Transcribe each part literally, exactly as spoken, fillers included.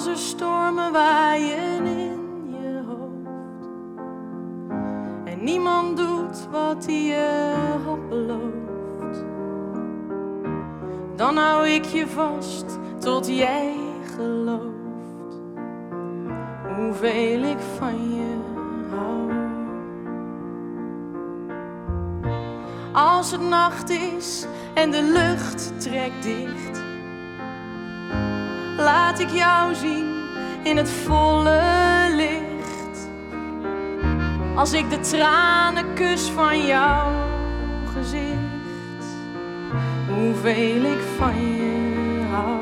er stormen waaien in je hoofd en niemand doet wat hij je had beloofd, dan hou ik je vast tot jij gelooft hoeveel ik van je hou. Als het nacht is en de lucht trekt dicht, laat ik jou zien in het volle licht. Als ik de tranen kus van jouw gezicht, hoeveel ik van je hou.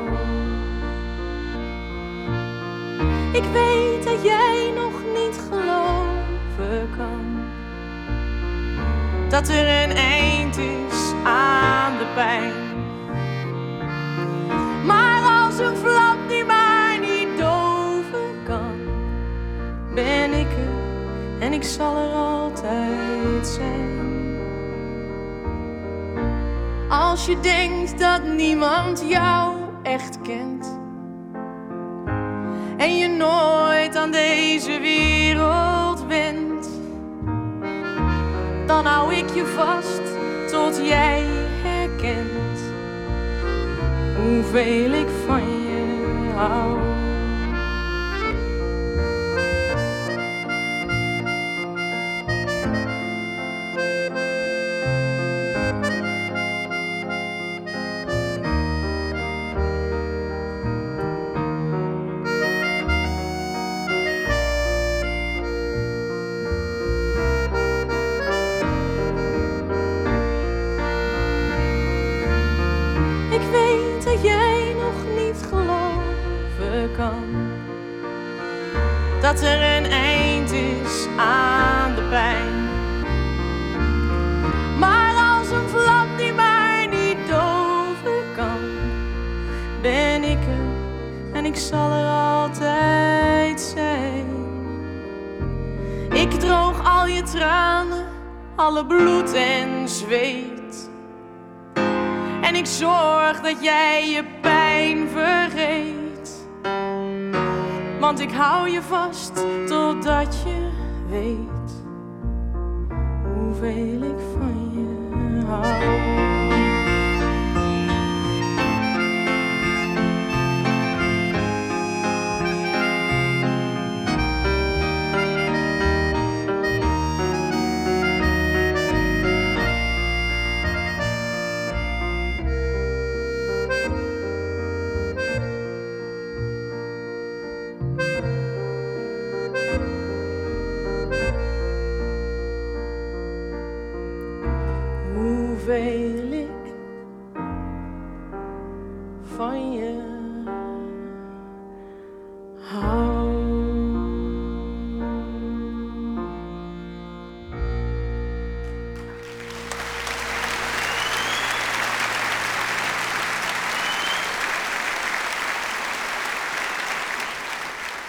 Ik weet dat jij nog niet geloven kan dat er een eind is aan de pijn. Maar als een vlam die maar niet doven kan, ben ik er en ik zal er altijd zijn. Als je denkt dat niemand jou echt kent en je nooit aan deze wereld bent, dan hou ik je vast tot jij herkent hoeveel ik van je hou. Ik weet dat jij nog niet geloven kan dat er een eind is aan de pijn. Maar als een vlam die maar niet doven kan, ben ik er en ik zal er altijd zijn. Ik droog al je tranen, alle bloed en zweet, en ik zorg dat jij je pijn vergeet. Want ik hou je vast totdat je weet hoeveel ik van je hou.